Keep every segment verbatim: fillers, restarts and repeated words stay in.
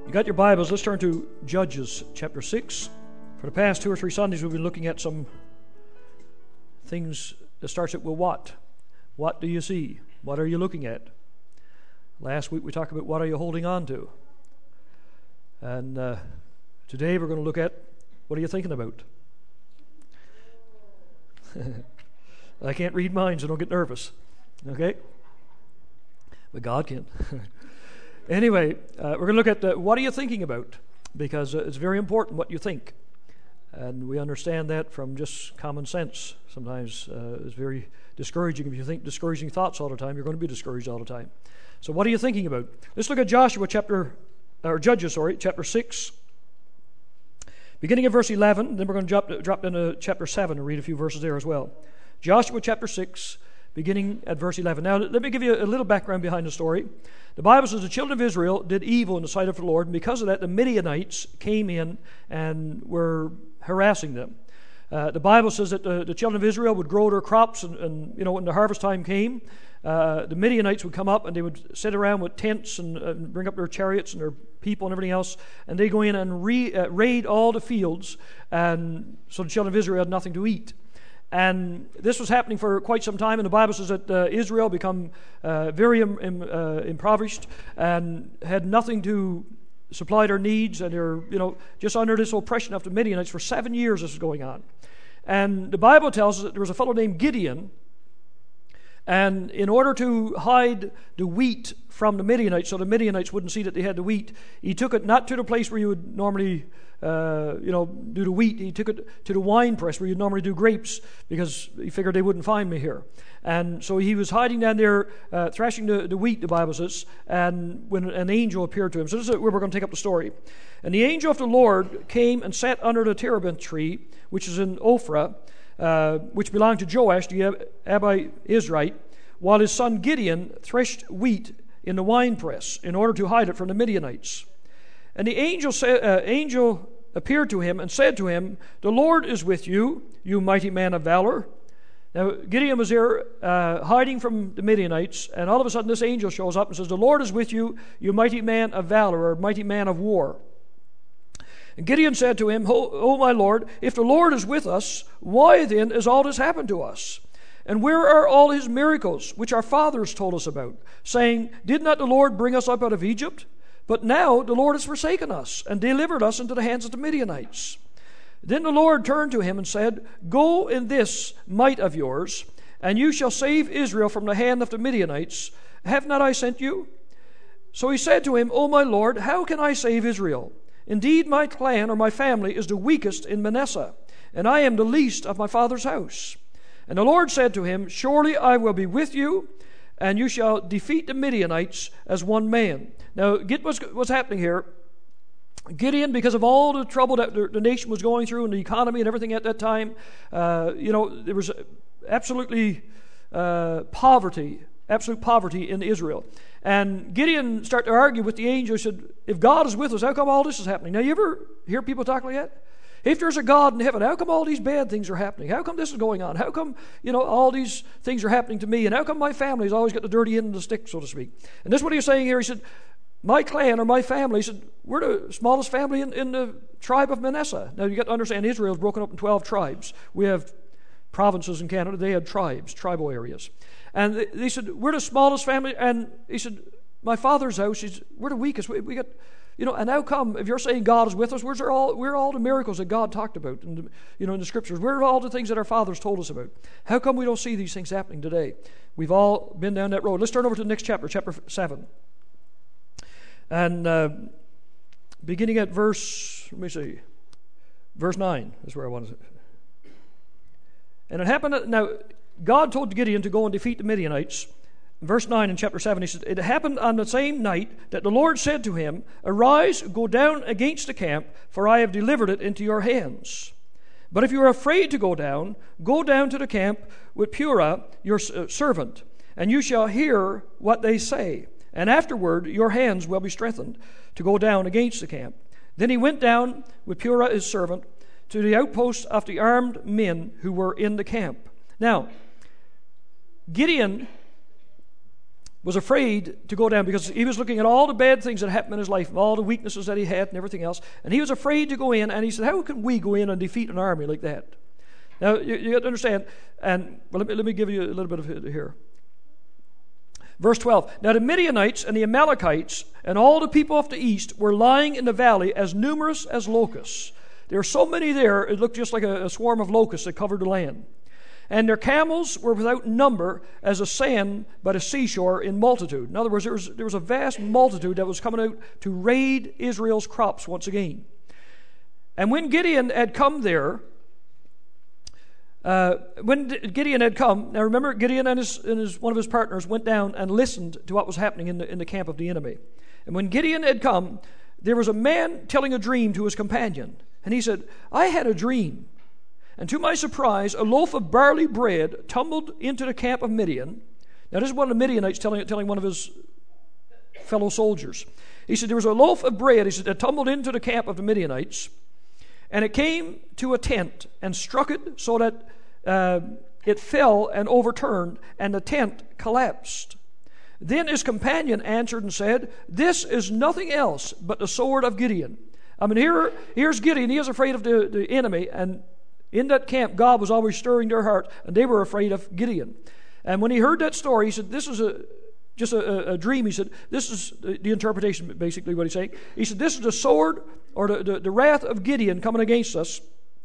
You got your Bibles, let's turn to Judges chapter six. For the past two or three Sundays we've been looking at some things that starts at, well, what? What do you see? What are you looking at? Last week we talked about what are you holding on to? And uh, today we're going to look at what are you thinking about? I can't read minds, so don't get nervous. Okay? But God can. Anyway, uh, we're going to look at uh, what are you thinking about? Because uh, it's very important what you think. And we understand that from just common sense. Sometimes uh, it's very discouraging. If you think discouraging thoughts all the time, you're going to be discouraged all the time. So what are you thinking about? Let's look at Joshua chapter, or Judges, sorry, chapter six. Beginning at verse eleven, then we're going to drop, drop into chapter seven and read a few verses there as well. Joshua chapter six, beginning at verse eleven. Now, let me give you a little background behind the story. The Bible says the children of Israel did evil in the sight of the Lord, and because of that, the Midianites came in and were harassing them. Uh, the Bible says that the, the children of Israel would grow their crops, and, and you know, when the harvest time came, uh, the Midianites would come up and they would sit around with tents and, and bring up their chariots and their people and everything else, and they go in and re, uh, raid all the fields, and so the children of Israel had nothing to eat. And this was happening for quite some time, and the Bible says that uh, Israel become uh, very im, im, uh, impoverished and had nothing to supply their needs, and they're, you know, just under this oppression of the Midianites for seven years. This was going on, and the Bible tells us that there was a fellow named Gideon, and in order to hide the wheat from the Midianites, so the Midianites wouldn't see that they had the wheat, he took it not to the place where you would normally Uh, you know, do the wheat. He took it to the wine press where you'd normally do grapes, because he figured they wouldn't find me here. And so he was hiding down there, uh, thrashing the, the wheat, the Bible says, and when an angel appeared to him. So this is where we're going to take up the story. And the angel of the Lord came and sat under the terebinth tree, which is in Ophrah, uh, which belonged to Joash, the Abiezrite, while his son Gideon threshed wheat in the wine press in order to hide it from the Midianites. And the angel, sa- uh, angel appeared to him and said to him, "The Lord is with you, you mighty man of valor." Now, Gideon was there uh, hiding from the Midianites, and all of a sudden this angel shows up and says, "The Lord is with you, you mighty man of valor," or mighty man of war. And Gideon said to him, "O, O my Lord, if the Lord is with us, why then has all this happened to us? And where are all his miracles, which our fathers told us about, saying, Did not the Lord bring us up out of Egypt? But now the Lord has forsaken us and delivered us into the hands of the Midianites." Then the Lord turned to him and said, "Go in this might of yours, and you shall save Israel from the hand of the Midianites. Have not I sent you?" So he said to him, "O my Lord, how can I save Israel? Indeed, my clan or my family is the weakest in Manasseh, and I am the least of my father's house." And the Lord said to him, "Surely I will be with you, and you shall defeat the Midianites as one man." Now, get what's, what's happening here. Gideon, because of all the trouble that the, the nation was going through and the economy and everything at that time, uh, you know, there was absolutely uh, poverty, absolute poverty in Israel. And Gideon started to argue with the angel. He said, "If God is with us, how come all this is happening?" Now, you ever hear people talk like that? If there's a God in heaven, how come all these bad things are happening? How come this is going on? How come, you know, all these things are happening to me? And how come my family's always got the dirty end of the stick, so to speak? And this is what he's saying here. He said, my clan or my family, he said, we're the smallest family in, in the tribe of Manasseh. Now, you got to understand, Israel is broken up in twelve tribes. We have provinces in Canada. They had tribes, tribal areas. And they, they said, we're the smallest family. And he said, my father's house, he said, we're the weakest. We, we got... You know, and how come, if you're saying God is with us, where's all, where are all the miracles that God talked about in the, you know, in the Scriptures? Where are all the things that our fathers told us about? How come we don't see these things happening today? We've all been down that road. Let's turn over to the next chapter, chapter seven. And uh, beginning at verse, let me see, verse nine is where I wanted to. And it happened, that, now, God told Gideon to go and defeat the Midianites. Verse nine in chapter seven, he said, "It happened on the same night that the Lord said to him, Arise, go down against the camp, for I have delivered it into your hands. But if you are afraid to go down, go down to the camp with Purah, your servant, and you shall hear what they say. And afterward your hands will be strengthened to go down against the camp." Then he went down with Purah his servant to the outposts of the armed men who were in the camp. Now, Gideon was afraid to go down because he was looking at all the bad things that happened in his life, all the weaknesses that he had and everything else. And he was afraid to go in, and he said, how can we go in and defeat an army like that? Now, you, you have to understand, and well, let me, let me give you a little bit of it here. Verse twelve, now the Midianites and the Amalekites and all the people of the east were lying in the valley as numerous as locusts. There were so many there, it looked just like a, a swarm of locusts that covered the land. And their camels were without number as the sand by the seashore in multitude. In other words, there was, there was a vast multitude that was coming out to raid Israel's crops once again. And when Gideon had come there, Uh, when Gideon had come, now remember, Gideon and, his, and his, one of his partners went down and listened to what was happening in the, in the camp of the enemy. And when Gideon had come, there was a man telling a dream to his companion. And he said, I had a dream. And to my surprise, a loaf of barley bread tumbled into the camp of Midian. Now this is one of the Midianites telling, telling one of his fellow soldiers. He said, there was a loaf of bread, he said, that tumbled into the camp of the Midianites. And it came to a tent and struck it so that uh, it fell and overturned, and the tent collapsed. Then his companion answered and said, this is nothing else but the sword of Gideon. I mean, here, here's Gideon. He is afraid of the, the enemy, and in that camp, God was always stirring their heart, and they were afraid of Gideon. And when he heard that story, he said, this is a just a, a dream. He said, this is the, the interpretation, basically what he's saying. He said, this is the sword or the, the, the wrath of Gideon coming against us.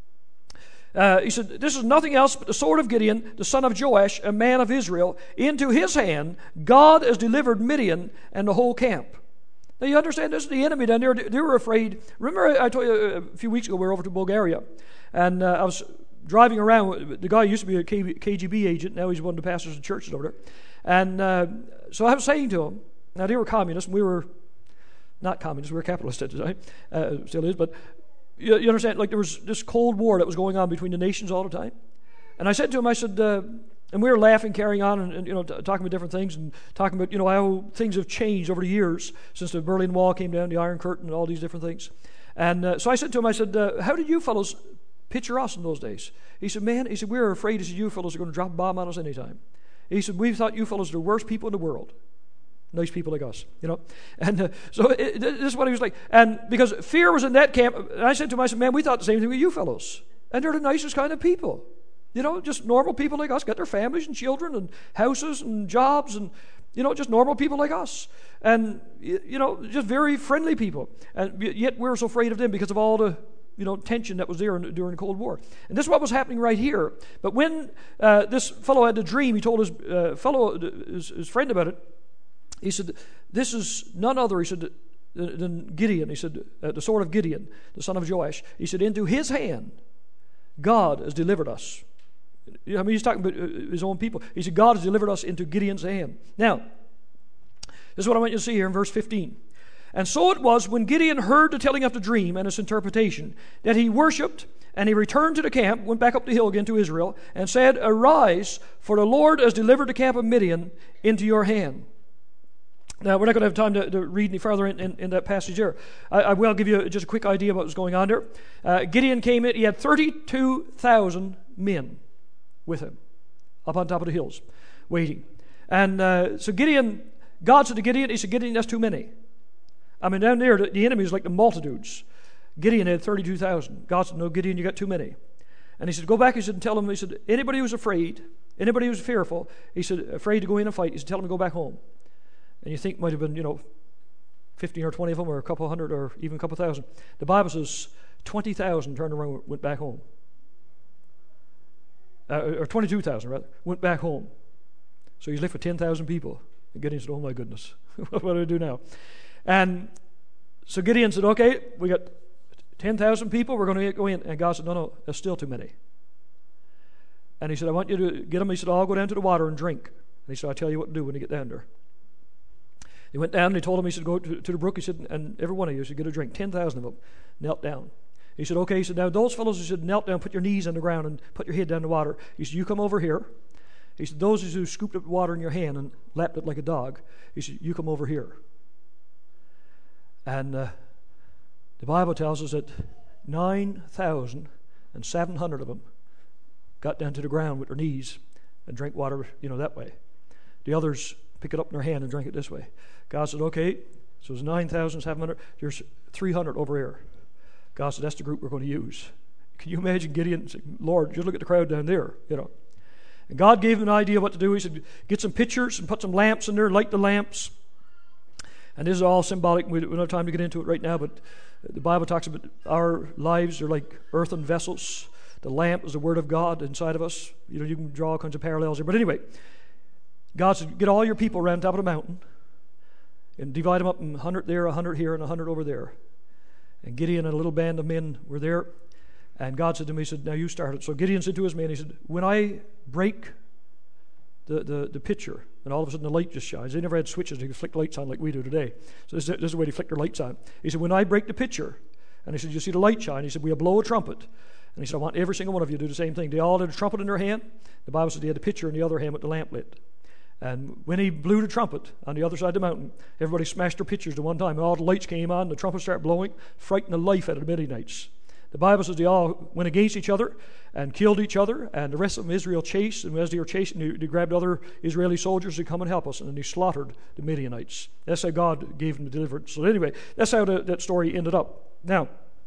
Uh, he said, this is nothing else but the sword of Gideon, the son of Joash, a man of Israel. Into his hand God has delivered Midian and the whole camp. Now you understand, this is the enemy down there. They were afraid. Remember, I told you a few weeks ago we were over to Bulgaria, and uh, I was driving around. The guy used to be a K G B agent. Now he's one of the pastors of churches over there. And uh, so I was saying to him, now they were communists, and we were not communists, we were capitalists at the time, uh, still is, but you, you understand, like there was this Cold War that was going on between the nations all the time. And I said to him, I said, uh, and we were laughing, carrying on, and, and you know, t- talking about different things, and talking about, you know, how things have changed over the years since the Berlin Wall came down, the Iron Curtain, and all these different things. And uh, so I said to him, I said, uh, how did you fellows picture us in those days? He said, man, he said, we were afraid, he said, you fellows are going to drop a bomb on us anytime. He said, we thought you fellows were the worst people in the world. Nice people like us, you know. And uh, so it, this is what he was like. And because fear was in that camp, and I said to him, I said, man, we thought the same thing with you fellows. And they're the nicest kind of people. You know, just normal people like us, got their families and children and houses and jobs and, you know, just normal people like us. And, you know, just very friendly people. And yet we're so afraid of them because of all the, you know, tension that was there in, during the Cold War. And this is what was happening right here. But when uh, this fellow had the dream, he told his uh, fellow, his, his friend about it. He said, this is none other, he said, than Gideon. He said, uh, the sword of Gideon, the son of Joash. He said, into his hand God has delivered us. I mean, he's talking about his own people. He said, God has delivered us into Gideon's hand. Now, this is what I want you to see here in verse fifteen. And so it was when Gideon heard the telling of the dream and its interpretation, that he worshipped, and he returned to the camp, went back up the hill again to Israel, and said, arise, for the Lord has delivered the camp of Midian into your hand. Now, we're not going to have time to, to read any further in, in, in that passage there. I, I will give you just a quick idea of what was going on there. Uh, Gideon came in, he had thirty-two thousand men with him up on top of the hills, waiting. And uh, so Gideon, God said to Gideon, he said, Gideon, that's too many. I mean, down there, the, the enemy is like the multitudes. Gideon had thirty-two thousand. God said, no, Gideon, you got too many. And he said, go back, he said, and tell them, he said, anybody who's afraid, anybody who's fearful, he said, afraid to go in and fight, he said, tell them to go back home. And you think might have been, you know, fifteen or twenty of them, or a couple hundred, or even a couple thousand. The Bible says twenty thousand turned around and went back home. Uh, or twenty-two thousand, rather, went back home. So he's left with ten thousand people. And Gideon said, oh my goodness, what do I do now? And so Gideon said, okay, we got ten thousand people, we're going to go in. And God said, no, no, that's still too many. And he said, I want you to get them. He said, I'll go down to the water and drink. And he said, I'll tell you what to do when you get down there. He went down and he told him, he said, go to, to the brook. He said, and every one of you should get a drink. ten thousand of them knelt down. He said, okay. He said, now those fellows, he said, knelt down, put your knees on the ground and put your head down in the water. He said, you come over here. He said, those who scooped up water in your hand and lapped it like a dog, he said, you come over here. And uh, the Bible tells us that nine thousand seven hundred of them got down to the ground with their knees and drank water, you know, that way. The others pick it up in their hand and drink it this way. God said, okay, so it's nine thousand seven hundred. There's three hundred over here. God said, that's the group we're going to use. Can you imagine Gideon saying, Lord, just look at the crowd down there, you know. And God gave him an idea what to do. He said, get some pitchers and put some lamps in there, light the lamps. And this is all symbolic. We don't have time to get into it right now, but the Bible talks about our lives are like earthen vessels. The lamp is the Word of God inside of us. You know, you can draw all kinds of parallels here. But anyway, God said, get all your people around the top of the mountain and divide them up in a hundred there, a hundred here, and a hundred over there. And Gideon and a little band of men were there. And God said to me, he said, now you start it. So Gideon said to his men, he said, when I break the, the, the pitcher, and all of a sudden the light just shines. They never had switches they could flick lights on like we do today. So this, this is the way they flick their lights on. He said, when I break the pitcher, and he said, you see the light shine? He said, we'll blow a trumpet. And he said, I want every single one of you to do the same thing. They all had a trumpet in their hand. The Bible said they had the pitcher in the other hand with the lamp lit. And when he blew the trumpet on the other side of the mountain, everybody smashed their pitchers at one time. And all the lights came on, the trumpet started blowing, frightened the life out of the Midianites. The Bible says they all went against each other and killed each other, and the rest of them Israel chased, and as they were chasing, they, they grabbed other Israeli soldiers to come and help us, and then they slaughtered the Midianites. That's how God gave them the deliverance. So anyway, that's how the, that story ended up. Now,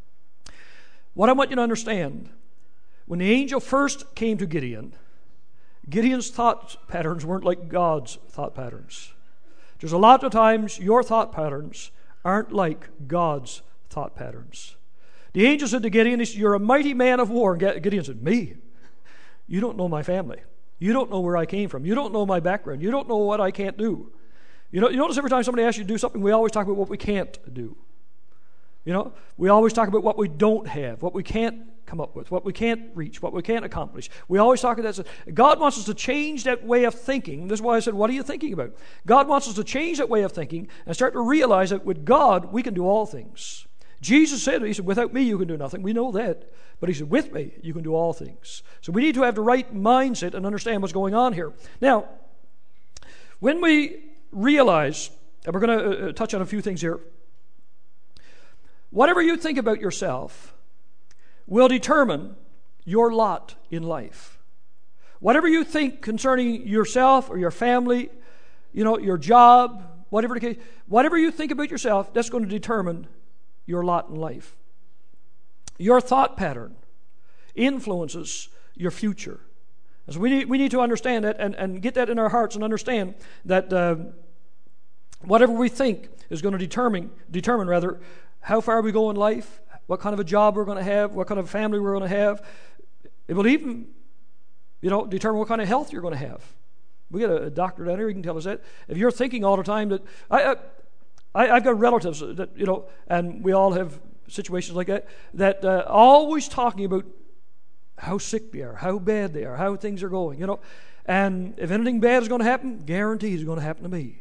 what I want you to understand, when the angel first came to Gideon, Gideon's thought patterns weren't like God's thought patterns. There's a lot of times your thought patterns aren't like God's thought patterns. The angel said to Gideon, he said, you're a mighty man of war. And Gideon said, me? You don't know my family. You don't know where I came from. You don't know my background. You don't know what I can't do. You know, you notice every time somebody asks you to do something, we always talk about what we can't do. You know, we always talk about what we don't have, what we can't come up with, what we can't reach, what we can't accomplish. We always talk about that. God wants us to change that way of thinking. This is why I said, what are you thinking about? God wants us to change that way of thinking and start to realize that with God, we can do all things. Jesus said, he said, without me you can do nothing. We know that. But he said, with me you can do all things. So we need to have the right mindset and understand what's going on here. Now, when we realize, and we're going to uh, touch on a few things here, whatever you think about yourself will determine your lot in life. Whatever you think concerning yourself or your family, you know, your job, whatever the case, whatever you think about yourself, that's going to determine your lot in life. Your thought pattern influences your future. And so we need, we need to understand that and, and get that in our hearts and understand that uh, whatever we think is going to determine, determine rather, how far we go in life, what kind of a job we're going to have, what kind of family we're going to have. It will even, you know, determine what kind of health you're going to have. We got a, a doctor down here, he can tell us that. If you're thinking all the time that, I, I I, I've got relatives that, you know, and we all have situations like that, that uh, always talking about how sick they are, how bad they are, how things are going, you know. And if anything bad is going to happen, guaranteed it's going to happen to me.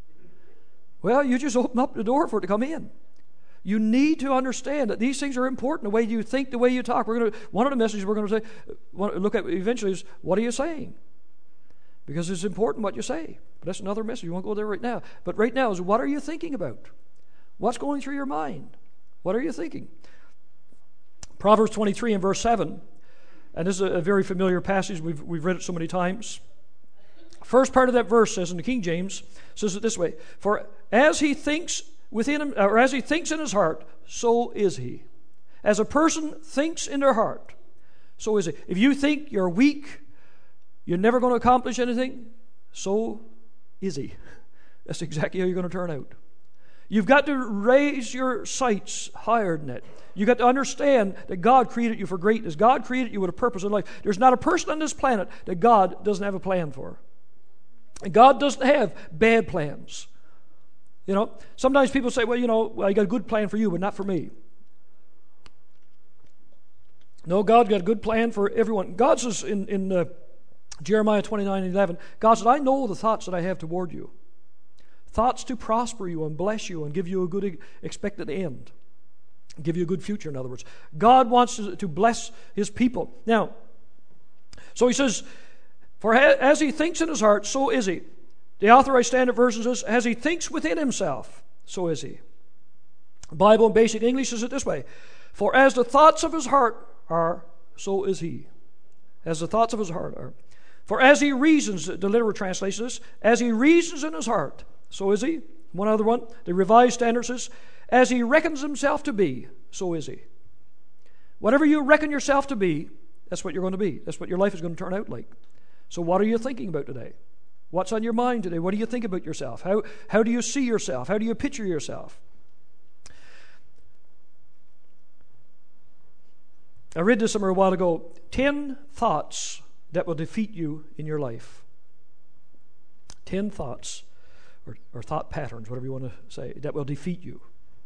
Well, you just open up the door for it to come in. You need to understand that these things are important, the way you think, the way you talk. We're going to, one of the messages we're going to say, look at eventually is, what are you saying? Because it's important what you say. But that's another message. You won't go there right now. But right now is, what are you thinking about? What's going through your mind? What are you thinking? Proverbs twenty-three and verse seven. And this is a very familiar passage. We've, we've read it so many times. First part of that verse says, in the King James, says it this way. For as he thinks within him, or as he thinks in his heart, so is he. As a person thinks in their heart, so is he. If you think you're weak, you're never going to accomplish anything, so is he. That's exactly how you're going to turn out. You've got to raise your sights higher than that. You've got to understand that God created you for greatness. God created you with a purpose in life. There's not a person on this planet that God doesn't have a plan for. And God doesn't have bad plans. You know, sometimes people say, well, you know, I got a good plan for you, but not for me. No, God got a good plan for everyone. God says in, in uh, Jeremiah twenty-nine and eleven, God said, I know the thoughts that I have toward you. Thoughts to prosper you and bless you and give you a good expected end. Give you a good future, in other words. God wants to, to bless his people. Now, so he says, for as he thinks in his heart, so is he. The Authorized Standard Version says, as he thinks within himself, so is he. The Bible in Basic English says it this way, for as the thoughts of his heart are, so is he. As the thoughts of his heart are. For as he reasons, the literal translation is, as he reasons in his heart, so is he. One other one, the Revised Standard says, as he reckons himself to be, so is he. Whatever you reckon yourself to be, that's what you're going to be. That's what your life is going to turn out like. So what are you thinking about today? What's on your mind today? What do you think about yourself? How, how do you see yourself? How do you picture yourself? I read this somewhere a while ago. Ten thoughts that will defeat you in your life. Ten thoughts, or, or thought patterns, whatever you want to say, that will defeat you.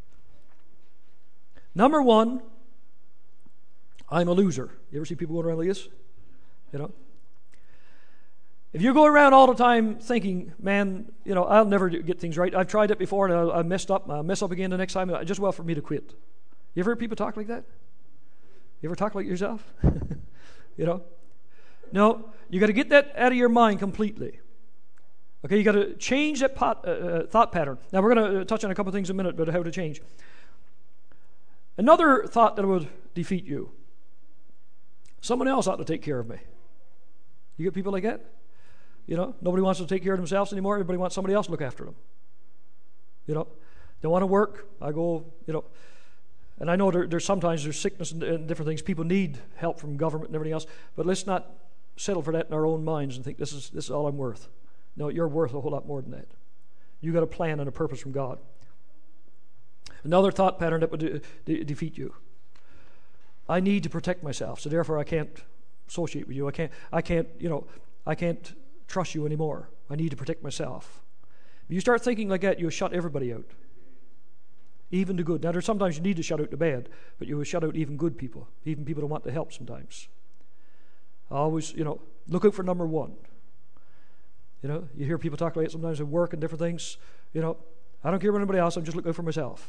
Number one, I'm a loser. You ever see people going around like this? You know? If you go around all the time thinking, man, you know, I'll never get things right. I've tried it before and I, I messed up. I'll mess up again the next time. It's just well for me to quit. You ever heard people talk like that? You ever talk like yourself? You know? No, you got to get that out of your mind completely. Okay, you got to change that pot, uh, thought pattern. Now we're going to touch on a couple things in a minute, but how to change. Another thought that would defeat you. Someone else ought to take care of me. You get people like that? You know, nobody wants to take care of themselves anymore. Everybody wants somebody else to look after them. You know, they want to work. I go, you know, and I know there, there's sometimes there's sickness and, and different things. People need help from government and everything else. But let's not settle for that in our own minds and think this is this is all I'm worth. No, you're worth a whole lot more than that. You got a plan and a purpose from God. Another thought pattern that would de- de- defeat you. I need to protect myself, so therefore I can't associate with you. I can't. I can't. You know. I can't trust you anymore. I need to protect myself. If you start thinking like that, you'll shut everybody out, even the good. Now, there's sometimes you need to shut out the bad, but you will shut out even good people, even people who want to help. Sometimes. Always, you know, look out for number one. You know, you hear people talk like it sometimes at work and different things. You know, I don't care about anybody else. I'm just looking out for myself.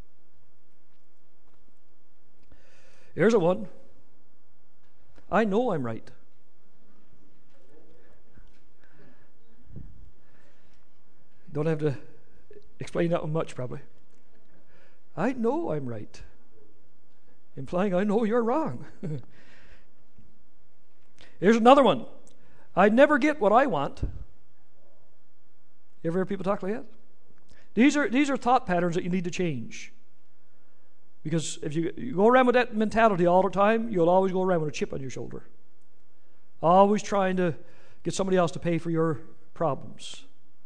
Here's a one. I know I'm right. Don't have to explain that one much, probably. I know I'm right. Implying I know you're wrong. Here's another one. I never get what I want. You ever hear people talk like that? These are these are thought patterns that you need to change. Because if you, you go around with that mentality all the time, you'll always go around with a chip on your shoulder. Always trying to get somebody else to pay for your problems.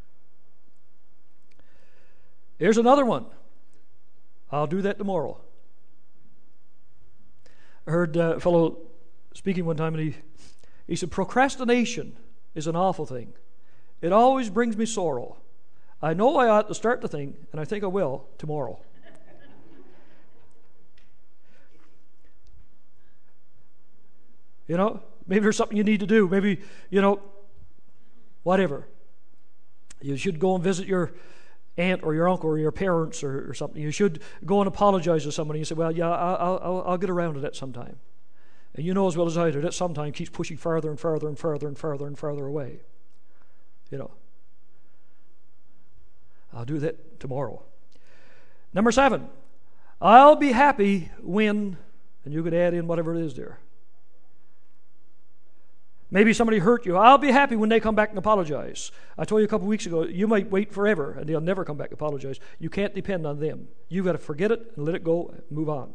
Here's another one. I'll do that tomorrow. I heard a fellow speaking one time, and he, he said, procrastination is an awful thing. It always brings me sorrow. I know I ought to start the thing, and I think I will tomorrow. You know, maybe there's something you need to do. Maybe, you know, whatever. You should go and visit your aunt or your uncle or your parents or, or something. You should go and apologize to somebody. You say, well, yeah, I'll, I'll, I'll get around to that sometime. And you know as well as I do, that sometime keeps pushing farther and farther and farther and farther and farther away. You know. I'll do that tomorrow. Number seven, I'll be happy when, and you could add in whatever it is there. Maybe somebody hurt you. I'll be happy when they come back and apologize. I told you a couple of weeks ago, you might wait forever and they'll never come back and apologize. You can't depend on them. You've got to forget it and let it go and move on.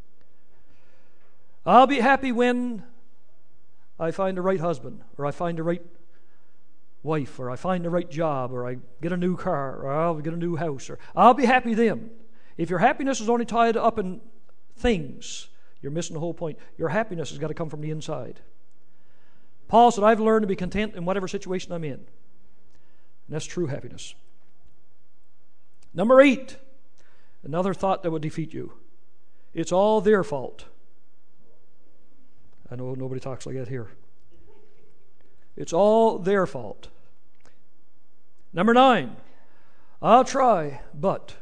I'll be happy when I find the right husband, or I find the right wife, or I find the right job, or I get a new car, or I'll get a new house, or I'll be happy then. If your happiness is only tied up in things, you're missing the whole point. Your happiness has got to come from the inside. Paul said, I've learned to be content in whatever situation I'm in. And that's true happiness. Number eight, another thought that would defeat you. It's all their fault. I know nobody talks like that here. It's all their fault. Number nine, I'll try, but.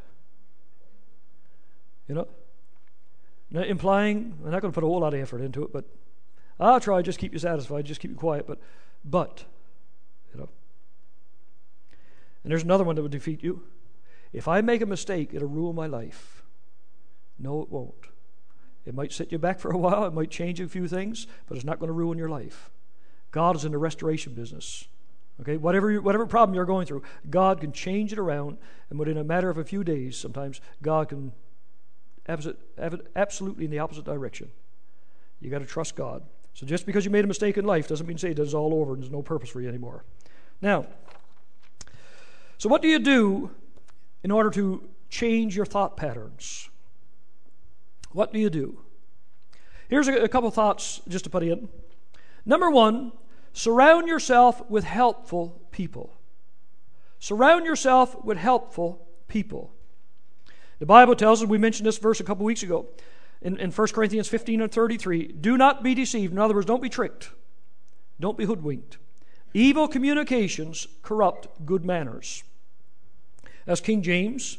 You know, implying, I'm not going to put a whole lot of effort into it, but I'll try, just keep you satisfied, just keep you quiet, but, but, you know. And there's another one that would defeat you. If I make a mistake, it'll ruin my life. No, it won't. It might set you back for a while, it might change a few things, but it's not going to ruin your life. God is in the restoration business. Okay, whatever you, whatever problem you're going through, God can change it around, and within a matter of a few days, sometimes God can have it, have it absolutely in the opposite direction. You got to trust God. So just because you made a mistake in life doesn't mean to say that it's all over and there's no purpose for you anymore. Now, so what do you do in order to change your thought patterns? What do you do? Here's a, a couple thoughts just to put in. Number one, surround yourself with helpful people. Surround yourself with helpful people. The Bible tells us, we mentioned this verse a couple weeks ago, in, in First Corinthians fifteen and thirty-three, do not be deceived. In other words, don't be tricked. Don't be hoodwinked. Evil communications corrupt good manners. As King James,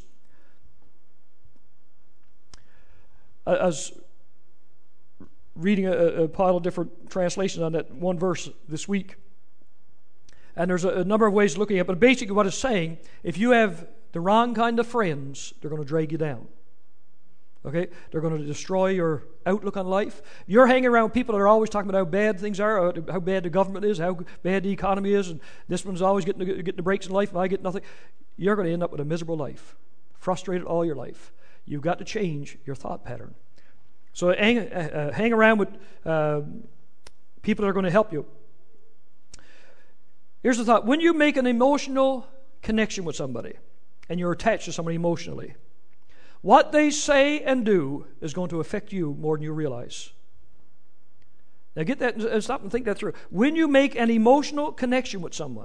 as reading a, a pile of different translations on that one verse this week, and there's a, a number of ways of looking at it, but basically what it's saying, if you have the wrong kind of friends, they're going to drag you down. Okay? They're going to destroy your outlook on life. You're hanging around people that are always talking about how bad things are, how bad the government is, how bad the economy is, and this one's always getting the, getting the breaks in life, and I get nothing. You're going to end up with a miserable life, frustrated all your life. You've got to change your thought pattern. So hang, uh, hang around with uh, people that are going to help you. Here's the thought. When you make an emotional connection with somebody, and you're attached to somebody emotionally, what they say and do is going to affect you more than you realize. Now get that and stop and think that through. When you make an emotional connection with someone,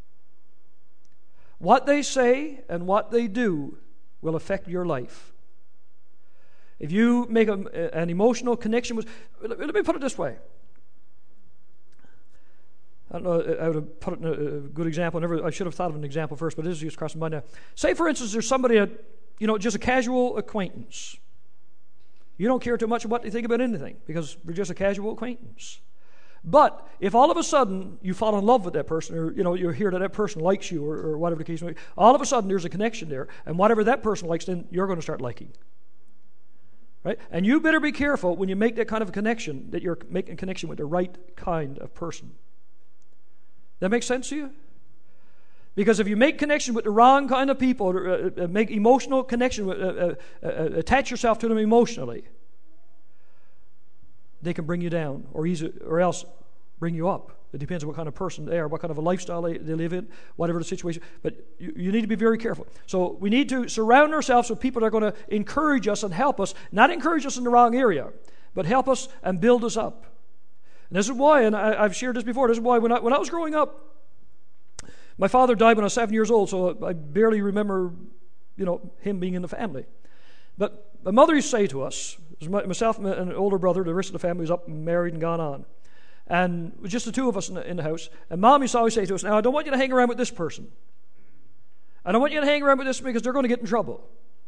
what they say and what they do will affect your life. If you make a, an emotional connection with... Let me put it this way. I don't know, I would have put it in a, a good example. I, never, I should have thought of an example first, but it is just crossing my mind now. Say, for instance, there's somebody, that, you know, just a casual acquaintance. You don't care too much what they think about anything because we're just a casual acquaintance. But if all of a sudden you fall in love with that person, or you know you hear that that person likes you, or, or whatever the case may be, all of a sudden there's a connection there, and whatever that person likes, then you're going to start liking. Right? And you better be careful when you make that kind of a connection that you're making a connection with the right kind of person. That makes sense to you? Because if you make connection with the wrong kind of people, or uh, make emotional connection, with, uh, uh, uh, attach yourself to them emotionally, they can bring you down, or easy, or else bring you up. It depends on what kind of person they are, what kind of a lifestyle they, they live in, whatever the situation. But you, you need to be very careful. So we need to surround ourselves with people that are going to encourage us and help us, not encourage us in the wrong area, but help us and build us up. And this is why, and I, I've shared this before, this is why when I, when I was growing up, my father died when I was seven years old, so I barely remember, you know, him being in the family. But my mother used to say to us, myself and an older brother, the rest of the family was up and married and gone on. And it was just the two of us in the, in the house. And Mom used to always say to us, now, I don't want you to hang around with this person. I don't want you to hang around with this because they're going to get in trouble.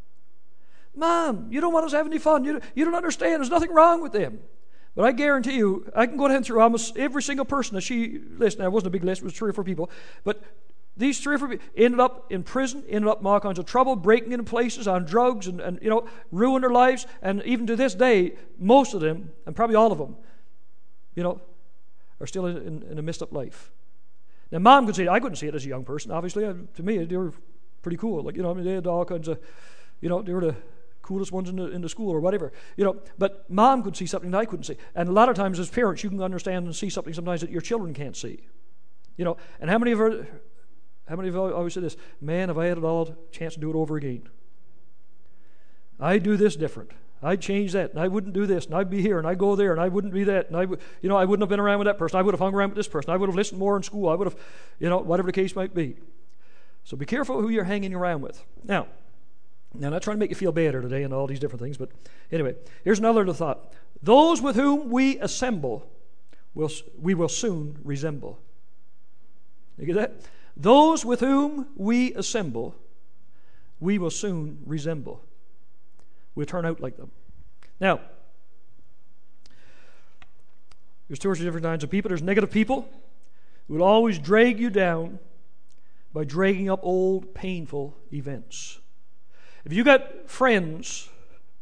Mom, you don't want us to have any fun. You, you don't understand. There's nothing wrong with them. But I guarantee you, I can go down through almost every single person that she listed. Now, it wasn't a big list. It was three or four people. But these three or four people ended up in prison, ended up in all kinds of trouble, breaking into places on drugs, and, and you know, ruined their lives. And even to this day, most of them, and probably all of them, you know, are still in, in, in a messed up life. Now, Mom could see it. I couldn't see it as a young person, obviously. I, to me, they were pretty cool. Like, you know, I mean, they had all kinds of, you know, they were the coolest ones in the, in the school or whatever. You know, but Mom could see something that I couldn't see. And a lot of times as parents, you can understand and see something sometimes that your children can't see. You know, and how many of our, how many of you always say this, man, if I had it all chance to do it over again, I'd do this different. I'd change that, and I wouldn't do this, and I'd be here, and I'd go there, and I wouldn't be that, and I would, you know, I wouldn't have been around with that person. I would have hung around with this person. I would have listened more in school. I would have, you know, whatever the case might be. So be careful who you're hanging around with. Now, now I'm not trying to make you feel better today and all these different things, but anyway, here's another little thought. Those with whom we assemble, will we will soon resemble. You get that? Those with whom we assemble, we will soon resemble. We'll turn out like them. Now, there's two or three different kinds of people. There's negative people who will always drag you down by dragging up old, painful events. If you got friends,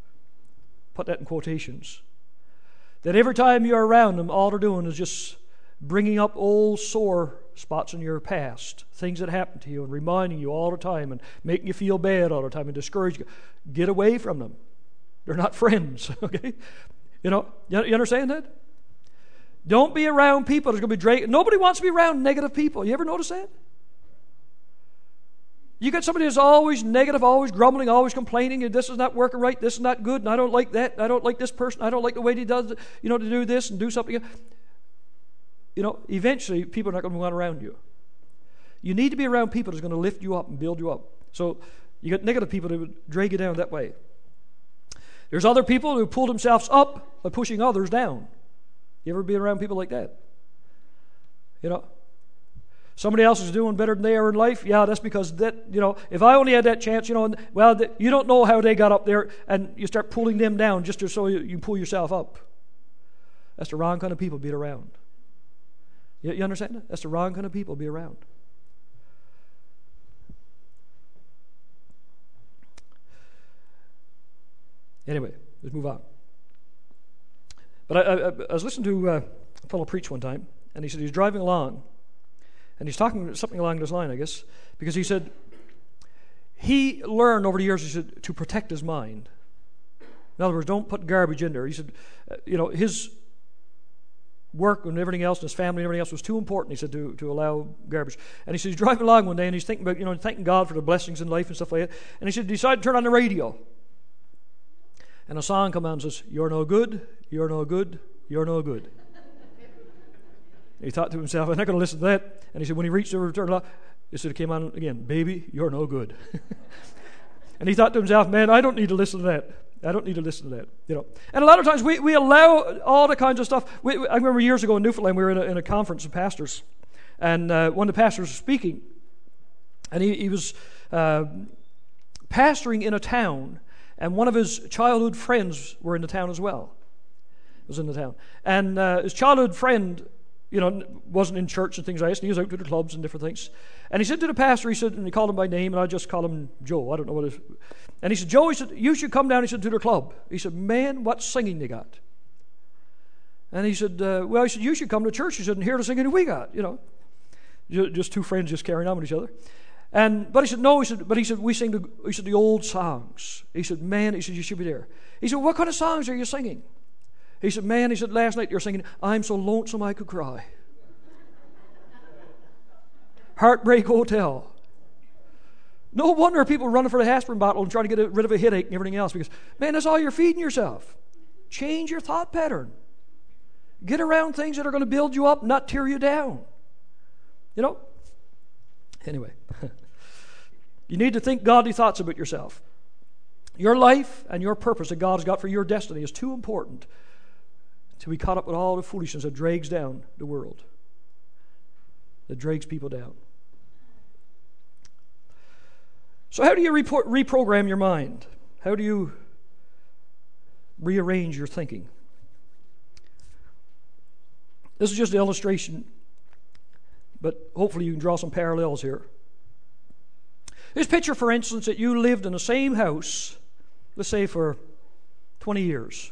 put that in quotations, that every time you're around them, all they're doing is just bringing up old sore spots in your past, things that happened to you, and reminding you all the time and making you feel bad all the time and discourage you. Get away from them. They're not friends, okay? You know, you understand that? Don't be around people that's going to be dragging. Nobody wants to be around negative people. You ever notice that? You get somebody who's always negative, always grumbling, always complaining, and this is not working right, this is not good, and I don't like that, and I don't like this person, I don't like the way he does, you know, to do this and do something. You know, eventually people are not going to want around you. You need to be around people that's going to lift you up and build you up. So you get negative people that would drag you down that way. There's other people who pull themselves up by pushing others down. You ever be around people like that? You know, somebody else is doing better than they are in life. Yeah, that's because that, you know, if I only had that chance, you know, and, well, th- you don't know how they got up there, and you start pulling them down just to, so you, you pull yourself up. That's the wrong kind of people to be around. You, you understand that? That's the wrong kind of people to be around. Anyway, let's move on. But I, I, I was listening to uh, a fellow preach one time, and he said he was driving along, and he's talking something along this line, I guess, because he said he learned over the years, he said, to protect his mind. In other words, don't put garbage in there. He said, uh, you know, his work and everything else, and his family and everything else was too important, he said, to, to allow garbage. And he said he's driving along one day, and he's thinking about, you know, thanking God for the blessings in life and stuff like that. And he said, decide to turn on the radio. And a song comes on and says, you're no good, you're no good, you're no good. He thought to himself, I'm not going to listen to that. And he said, when he reached over to turn it off, he said, it came on again, baby, you're no good. And he thought to himself, man, I don't need to listen to that. I don't need to listen to that. You know. And a lot of times we, we allow all the kinds of stuff. We, I remember years ago in Newfoundland, we were in a, in a conference of pastors. And uh, one of the pastors was speaking. And he, he was uh, pastoring in a town. And one of his childhood friends were in the town as well. Was in the town. And uh, his childhood friend, you know, wasn't in church and things like this. And he was out to the clubs and different things. And he said to the pastor, he said, and he called him by name, and I just call him Joe. I don't know what it is. And he said, Joe, he said, you should come down, he said, to the club. He said, man, what singing they got. And he said, uh, well, he said, you should come to church. He said, and hear the singing we got, you know. Just two friends just carrying on with each other. And but he said, no, he said, but he said, we sing the, he said, the old songs. He said, man, he said, you should be there. He said, what kind of songs are you singing? He said, man, he said, last night you were singing, I'm so lonesome I could cry. Heartbreak Hotel. No wonder people running for the aspirin bottle and trying to get rid of a headache and everything else, because, man, that's all you're feeding yourself. Change your thought pattern. Get around things that are going to build you up, not tear you down. You know? Anyway. You need to think godly thoughts about yourself. Your life and your purpose that God has got for your destiny is too important to be caught up with all the foolishness that drags down the world, that drags people down. So how do you report, reprogram your mind? How do you rearrange your thinking? This is just an illustration, but hopefully you can draw some parallels here. This picture, for instance, that you lived in the same house, let's say for twenty years.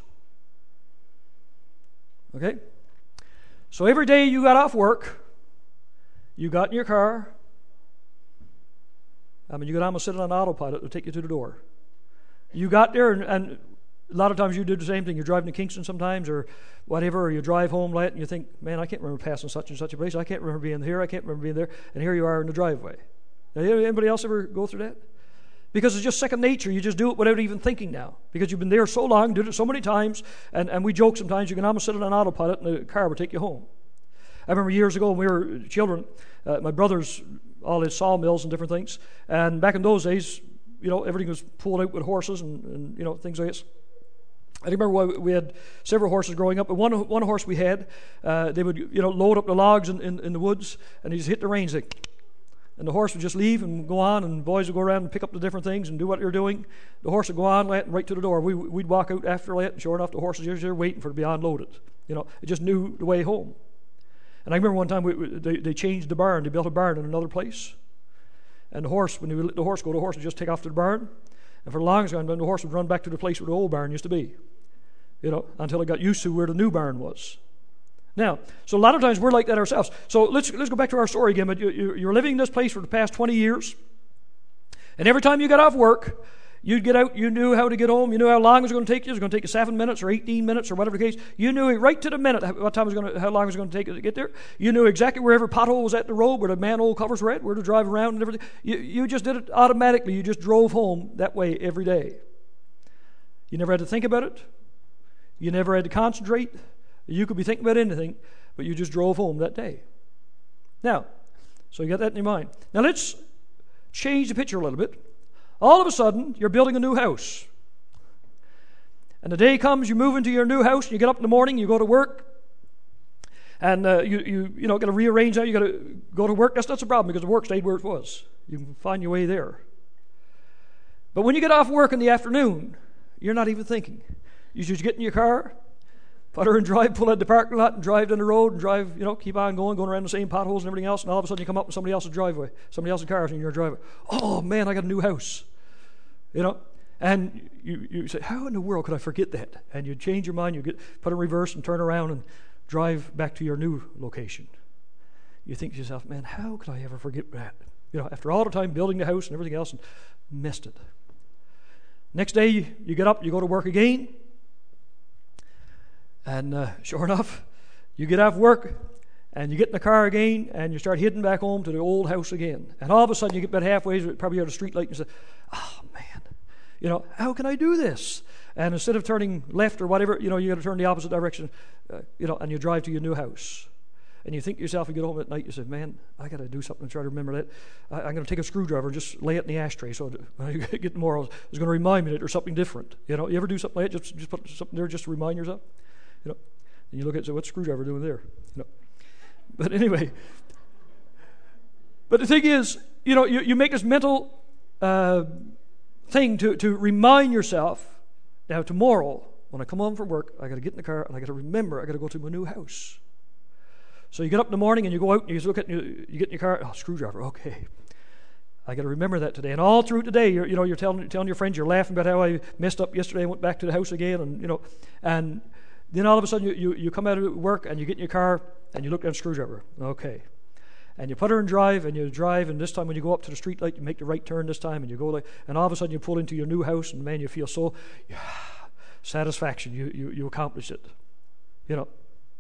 Okay? So every day you got off work, you got in your car. I mean, you could almost sit on an autopilot to take you to the door. You got there, and, and a lot of times you do the same thing. You're driving to Kingston sometimes or whatever, or you drive home late and you think, man, I can't remember passing such and such a place. I can't remember being here. I can't remember being there. And here you are in the driveway. Now, anybody else ever go through that? Because it's just second nature. You just do it without even thinking now. Because you've been there so long, did it so many times, and, and we joke sometimes you can almost sit on an autopilot and the car will take you home. I remember years ago when we were children, uh, my brothers, all his sawmills and different things, and back in those days, you know, everything was pulled out with horses and, and you know, things like this. I remember we had several horses growing up, but one one horse we had, uh, they would, you know, load up the logs in, in, in the woods, and he'd just hit the reins, like, and the horse would just leave and go on, and boys would go around and pick up the different things and do what they're doing. The horse would go on right, right to the door. We, we'd walk out after that, and sure enough, the horse was there waiting for it to be unloaded. You know, it just knew the way home. And I remember one time we, they, they changed the barn. They built a barn in another place. And the horse, when they would let the horse go, the horse would just take off to the barn. And for the longest time, the horse would run back to the place where the old barn used to be. You know, until it got used to where the new barn was. Now, so a lot of times we're like that ourselves. So let's let's go back to our story again. But you, you, you're living in this place for the past twenty years, and every time you got off work, you'd get out, you knew how to get home, you knew how long it was going to take you. It was going to take you seven minutes or eighteen minutes or whatever the case. You knew it right to the minute what time it was going to, how long it was going to take you to get there. You knew exactly where every pothole was at the road, where the manhole covers were at, where to drive around and everything. You, you just did it automatically. You just drove home that way every day. You never had to think about it. You never had to concentrate. You could be thinking about anything, but you just drove home that day. Now, so you got that in your mind. Now let's change the picture a little bit. All of a sudden, you're building a new house. And the day comes, you move into your new house, and you get up in the morning, you go to work, and uh, you, you, you know, got to rearrange that, you got to go to work. That's not the problem, because the work stayed where it was. You can find your way there. But when you get off work in the afternoon, you're not even thinking. You just get in your car, put her and drive, pull out the parking lot and drive down the road and drive, you know, keep on going, going around the same potholes and everything else, and all of a sudden you come up in somebody else's driveway, somebody else's car in your driveway. Oh, man, I got a new house. You know? And you, you say, how in the world could I forget that? And you change your mind, you get put in reverse and turn around and drive back to your new location. You think to yourself, man, how could I ever forget that? You know, after all the time building the house and everything else and missed it. Next day, you, you get up, you go to work again. And uh, sure enough, you get off work and you get in the car again and you start heading back home to the old house again. And all of a sudden you get about halfway, probably at a street light, and you say, oh man, you know, how can I do this? And instead of turning left or whatever, you know, you got to turn the opposite direction, uh, you know, and you drive to your new house. And you think to yourself, you get home at night, you say, man, I got to do something to try to remember that. I, I'm going to take a screwdriver and just lay it in the ashtray so when I get tomorrow, it's going to remind me that there's something different. You know, you ever do something like that? Just, just put something there just to remind yourself? You know, and you look at it and say, what's screwdriver doing there? You know, but anyway, but the thing is, you know, you, you make this mental uh, thing to, to remind yourself, now tomorrow, when I come home from work, I got to get in the car and I got to remember I got to go to my new house. So you get up in the morning and you go out and you look at you, you get in your car, oh, screwdriver, okay. I got to remember that today. And all through today, you're, you know, you're telling telling your friends, you're laughing about how I messed up yesterday and went back to the house again, and you know, and then all of a sudden you, you, you come out of work and you get in your car and you look at the screwdriver. Okay. And you put her in drive and you drive, and this time when you go up to the street light, you make the right turn this time and you go like, and all of a sudden you pull into your new house and man, you feel so yeah, satisfaction. You, you, you accomplished it. You know.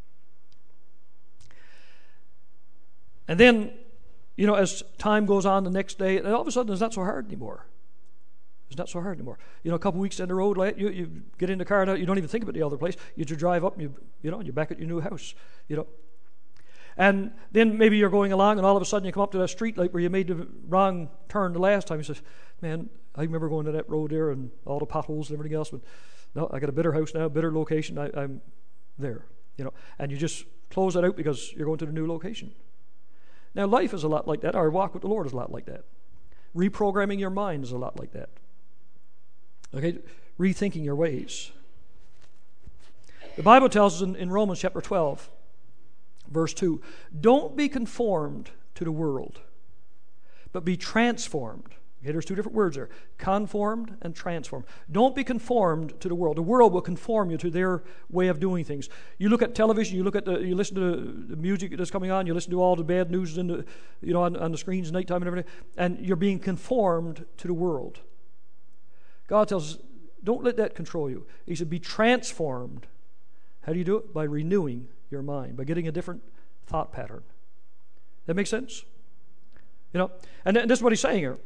And then, you know, as time goes on the next day, and all of a sudden it's not so hard anymore. It's not so hard anymore. You know, a couple of weeks down the road, like, you, you get in the car, you don't even think about the other place. You just drive up, and you, you know, and you're back at your new house, you know. And then maybe you're going along, and all of a sudden you come up to that street light where you made the wrong turn the last time. You say, man, I remember going to that road there and all the potholes and everything else, but no, I got a better house now, better location, I, I'm there, you know. And you just close that out because you're going to the new location. Now, life is a lot like that. Our walk with the Lord is a lot like that. Reprogramming your mind is a lot like that. Okay, rethinking your ways. The Bible tells us in, in Romans chapter twelve, verse two, don't be conformed to the world, but be transformed. Okay, there's two different words there, conformed and transformed. Don't be conformed to the world. The world will conform you to their way of doing things. You look at television, you look at the, you listen to the, the music that's coming on, you listen to all the bad news in the, you know, on, on the screens at nighttime and everything, and you're being conformed to the world. God tells us, don't let that control you. He said, be transformed. How do you do it? By renewing your mind, by getting a different thought pattern. That makes sense? You know, and, and this is what he's saying here.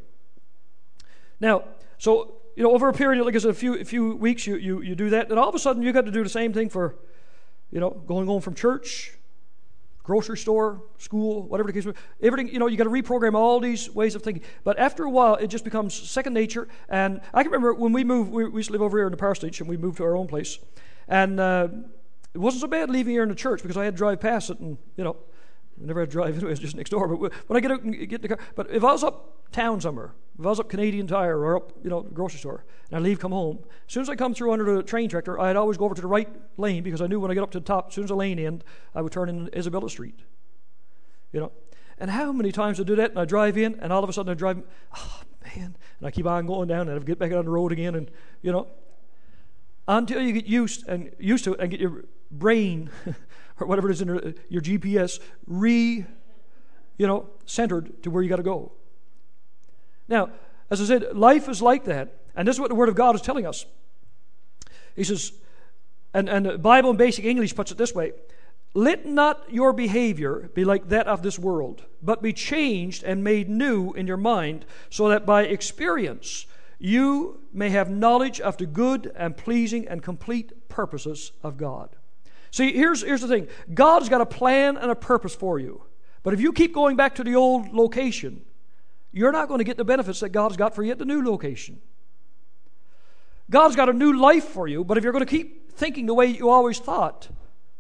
Now, so, you know, over a period, like I said, a few, a few weeks, you, you, you do that, and all of a sudden you got to do the same thing for, you know, going home from church, grocery store, school, whatever the case may be. Everything, you know, you got to reprogram all these ways of thinking. But after a while, it just becomes second nature. And I can remember when we moved, we, we used to live over here in the power station, we moved to our own place. And uh, it wasn't so bad leaving here in the church because I had to drive past it and, you know, I never had to drive anyway, it's just next door. But when I get out and get in the car, but if I was uptown somewhere, if I was up Canadian Tire or up, you know, grocery store, and I leave, come home, as soon as I come through under the train tractor, I'd always go over to the right lane because I knew when I get up to the top, as soon as the lane ended, I would turn in Isabella Street. You know, and how many times I do that, and I drive in, and all of a sudden I drive, oh man, and I keep on going down, and I get back on the road again, and you know, until you get used and used to it and get your brain or whatever it is in your, your G P S, re, you know, centered to where you got to go. Now, as I said, life is like that, and this is what the Word of God is telling us. He says, and, and the Bible in basic English puts it this way: let not your behavior be like that of this world, but be changed and made new in your mind, so that by experience you may have knowledge of the good and pleasing and complete purposes of God. See, here's, here's the thing. God's got a plan and a purpose for you. But if you keep going back to the old location, you're not going to get the benefits that God's got for you at the new location. God's got a new life for you, but if you're going to keep thinking the way you always thought,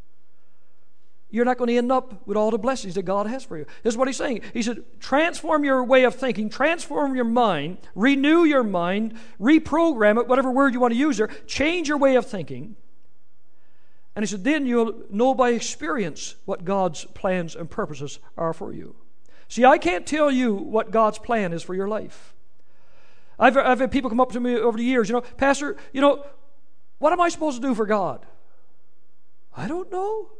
you're not going to end up with all the blessings that God has for you. This is what he's saying. He said, transform your way of thinking, transform your mind, renew your mind, reprogram it, whatever word you want to use there, change your way of thinking. And he said, then you'll know by experience what God's plans and purposes are for you. See, I can't tell you what God's plan is for your life. I've, I've had people come up to me over the years, you know, Pastor, you know, what am I supposed to do for God? I don't know.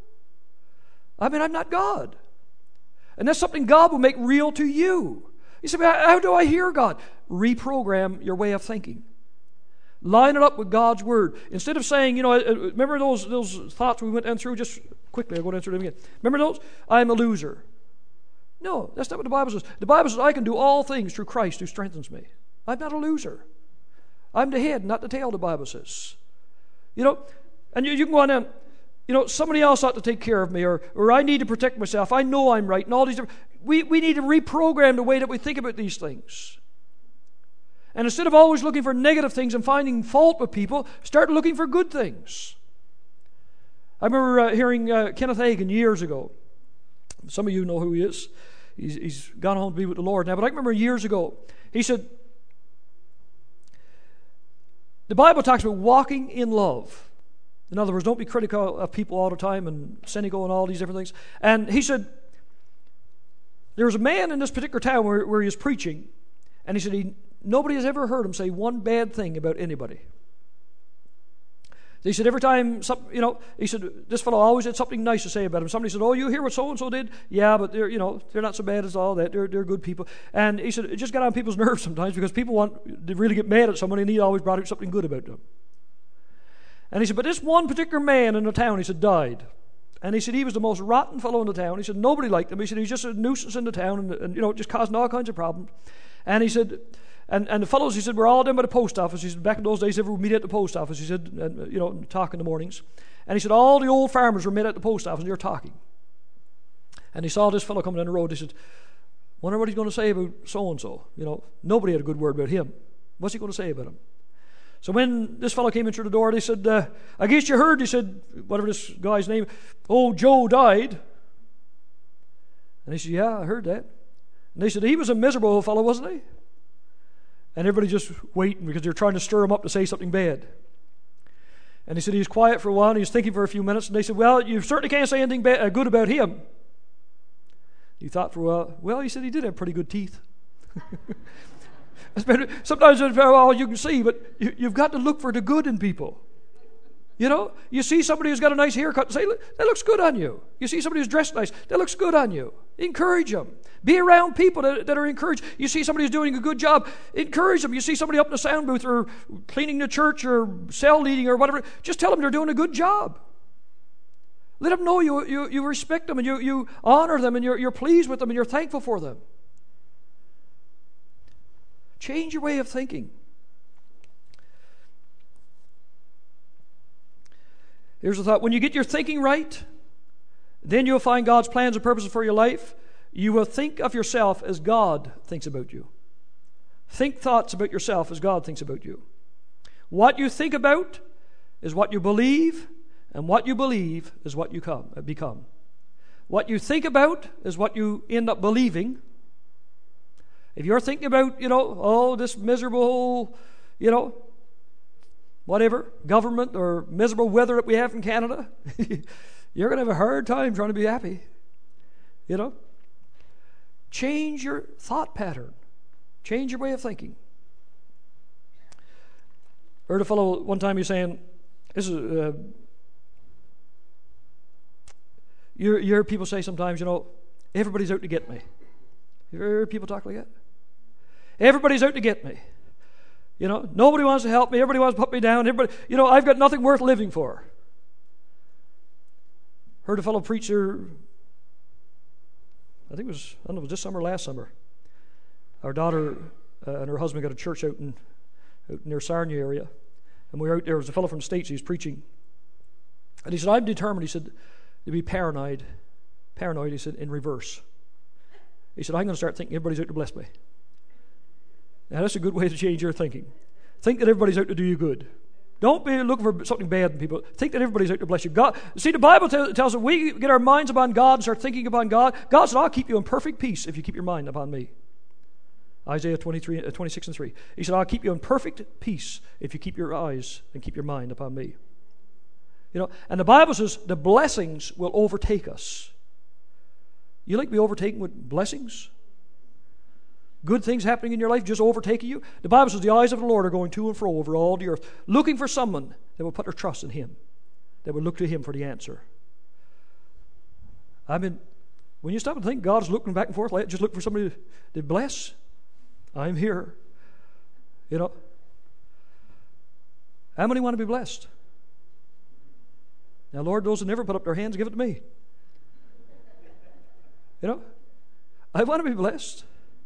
I mean, I'm not God. And that's something God will make real to you. You say, how do I hear God? Reprogram your way of thinking. Line it up with God's Word. Instead of saying, you know, remember those, those thoughts we went through just quickly? I'll go through them again. Remember those? I'm a loser. No, that's not what the Bible says. The Bible says I can do all things through Christ who strengthens me. I'm not a loser. I'm the head, not the tail, the Bible says. You know, and you, you can go on down, you know, somebody else ought to take care of me, or, or I need to protect myself. I know I'm right, and all these different... We, we need to reprogram the way that we think about these things. And instead of always looking for negative things and finding fault with people, start looking for good things. I remember uh, hearing uh, Kenneth Hagin years ago. Some of you know who he is. He's, he's gone home to be with the Lord now. But I remember years ago, he said, the Bible talks about walking in love. In other words, don't be critical of people all the time and cynical and all these different things. And he said, there was a man in this particular town where, where he was preaching, and he said he, nobody has ever heard him say one bad thing about anybody. He said every time, some, you know, he said this fellow always had something nice to say about him. Somebody said, "Oh, you hear what so and so did? Yeah, but they're, you know, they're not so bad as all that. They're they're good people." And he said it just got on people's nerves sometimes because people want to really get mad at someone, and he always brought out something good about them. And he said, but this one particular man in the town, he said, died. And he said he was the most rotten fellow in the town. He said nobody liked him. He said he was just a nuisance in the town, and, and you know, just causing all kinds of problems. And he said. And and the fellows, he said, were all down by the post office. He said, back in those days, everyone would meet at the post office. He said, and, you know, talk in the mornings. And he said, all the old farmers were met at the post office, and they were talking. And he saw this fellow coming down the road. He said, wonder what he's going to say about so-and-so. You know, nobody had a good word about him. What's he going to say about him? So when this fellow came in through the door, they said, uh, I guess you heard, he said, whatever this guy's name, oh, Joe died. And he said, yeah, I heard that. And they said, he was a miserable old fellow, wasn't he? And everybody just waiting because they're trying to stir him up to say something bad. And he said he was quiet for a while, and he was thinking for a few minutes, and they said, well, you certainly can't say anything bad, uh, good about him. He thought for a while. Well, he said he did have pretty good teeth. Sometimes it's all you can see, but you, you've got to look for the good in people. You know, you see somebody who's got a nice haircut and say, that looks good on you. You see somebody who's dressed nice, that looks good on you. Encourage them. Be around people that, that are encouraged. You see somebody who's doing a good job, encourage them. You see somebody up in the sound booth or cleaning the church or cell leading or whatever, just tell them they're doing a good job. Let them know you, you, you respect them and you, you honor them and you're, you're pleased with them and you're thankful for them. Change your way of thinking. Here's the thought. When you get your thinking right, then you'll find God's plans and purposes for your life. You will think of yourself as God thinks about you. Think thoughts about yourself as God thinks about you. What you think about is what you believe, and what you believe is what you come, become. What you think about is what you end up believing. If you're thinking about, you know, oh, this miserable, you know, whatever, government or miserable weather that we have in Canada, you're going to have a hard time trying to be happy. You know? Change your thought pattern. Change your way of thinking. I heard a fellow one time, he was saying, this is, uh, You, you hear people say sometimes, you know, everybody's out to get me. You ever hear people talk like that? Everybody's out to get me. You know, nobody wants to help me. Everybody wants to put me down. Everybody, you know, I've got nothing worth living for. Heard a fellow preacher, I think it was, I don't know, it was this summer, last summer. Our daughter uh, and her husband got a church out in out near Sarnia area. And we were out there. There was a fellow from the States. He was preaching. And he said, I'm determined, he said, to be paranoid. Paranoid, he said, in reverse. He said, I'm going to start thinking everybody's out to bless me. Now, that's a good way to change your thinking. Think that everybody's out to do you good. Don't be looking for something bad in people. Think that everybody's out to bless you. God, see, the Bible t- tells us we get our minds upon God and start thinking upon God. God said, I'll keep you in perfect peace if you keep your mind upon me. Isaiah twenty-three, uh, twenty-six and three. He said, I'll keep you in perfect peace if you keep your eyes and keep your mind upon me. You know, and the Bible says the blessings will overtake us. You like to be overtaken with blessings? Good things happening in your life just overtaking you? The Bible says the eyes of the Lord are going to and fro over all the earth, looking for someone that will put their trust in Him, that will look to Him for the answer. I mean, when you stop and think God is looking back and forth, like just look for somebody to bless. I'm here. You know. How many want to be blessed? Now, Lord, those who never put up their hands, give it to me. You know, I want to be blessed.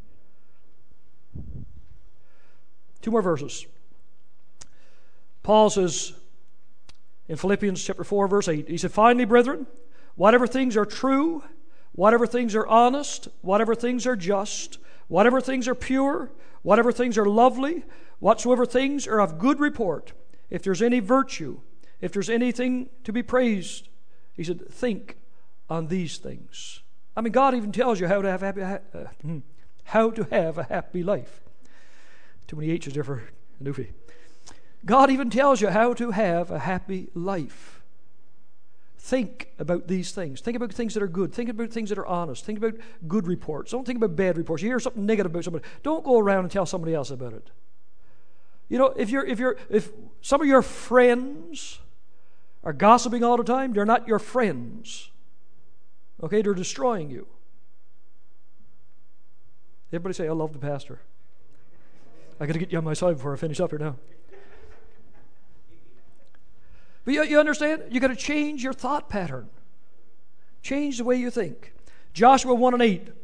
Two more verses. Paul says in Philippians chapter four, verse eight, he said, finally, brethren, whatever things are true, whatever things are honest, whatever things are just, whatever things are pure, whatever things are lovely, whatsoever things are of good report, if there's any virtue, if there's anything to be praised, he said, think on these things. I mean, God even tells you how to have a happy, uh, how to have a happy life. Too many H's there for a newfie. God even tells you how to have a happy life. Think about these things. Think about things that are good. Think about things that are honest. Think about good reports. Don't think about bad reports. You hear something negative about somebody, don't go around and tell somebody else about it. You know, if you're if you're if some of your friends are gossiping all the time, they're not your friends. Okay, they're destroying you. Everybody say, I love the pastor. I got to get you on my side before I finish up here now. But you, you understand? You got to change your thought pattern. Change the way you think. Joshua one and eight.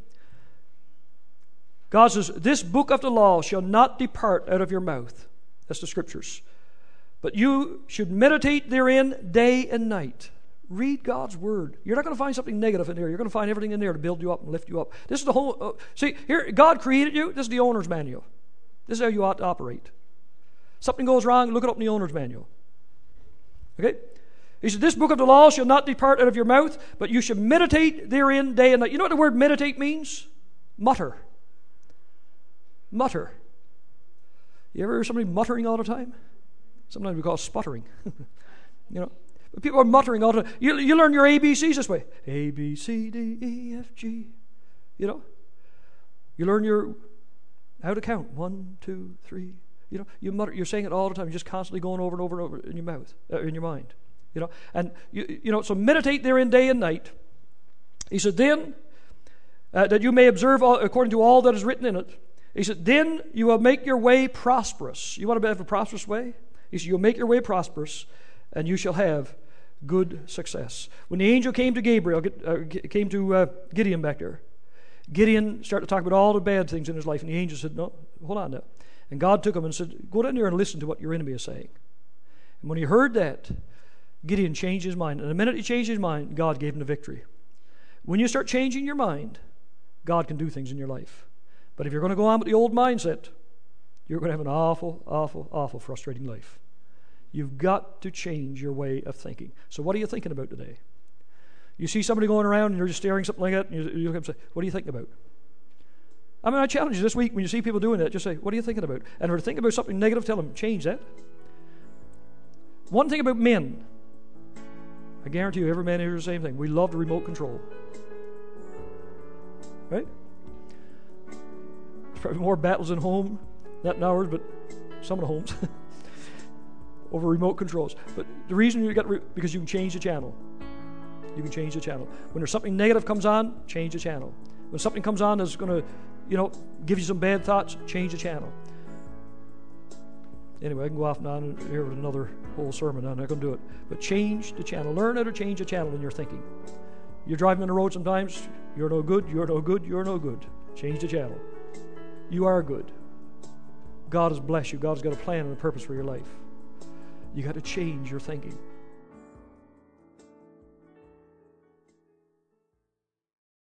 God says, this book of the law shall not depart out of your mouth. That's the scriptures. But you should meditate therein day and night. Read God's word. You're not going to find something negative in there. You're going to find everything in there to build you up and lift you up. This is the whole... Uh, see, here, God created you. This is the owner's manual. This is how you ought to operate. Something goes wrong, look it up in the owner's manual. Okay? He said, this book of the law shall not depart out of your mouth, but you should meditate therein day and night. You know what the word meditate means? Mutter. Mutter. You ever hear somebody muttering all the time? Sometimes we call it sputtering. You know? But people are muttering all the time. You, you learn your A B Cs this way. A, B, C, D, E, F, G. You know? You learn your... how to count. One, two, three. You know, you mutter, you're saying it all the time. You're just constantly going over and over and over in your mouth, uh, in your mind. You know, and you, you know, so meditate therein day and night. He said, then uh, that you may observe all, according to all that is written in it. He said, then you will make your way prosperous. You want to have a prosperous way? He said, you'll make your way prosperous, and you shall have good success. When the angel came to Gabriel, uh, came to uh, Gideon back there, Gideon started to talk about all the bad things in his life, and the angel said, no, hold on now. And God took him and said, go down there and listen to what your enemy is saying. And when he heard that, Gideon changed his mind. And the minute he changed his mind, God gave him the victory. When you start changing your mind, God can do things in your life. But if you're going to go on with the old mindset, you're going to have an awful, awful, awful frustrating life. You've got to change your way of thinking. So what are you thinking about today? You see somebody going around and you're just staring something like that, and you, you look up and say, what are you thinking about? I mean, I challenge you this week, when you see people doing that, just say, what are you thinking about? And if they're thinking about something negative, tell them, change that. One thing about men, I guarantee you, every man hears the same thing. We love the remote control. Right? There's probably more battles in home, not in ours, but some of the homes, over remote controls. But the reason you got, re- because you can change the channel. you can change the channel. When there's something negative comes on, change the channel. When something comes on that's going to, you know, give you some bad thoughts, change the channel. Anyway, I can go off and on here with another whole sermon. I'm not going to do it. But change the channel. Learn how to change the channel in your thinking. You're driving on the road sometimes, you're no good, you're no good, you're no good. Change the channel. You are good. God has blessed you. God has got a plan and a purpose for your life. You got to change your thinking.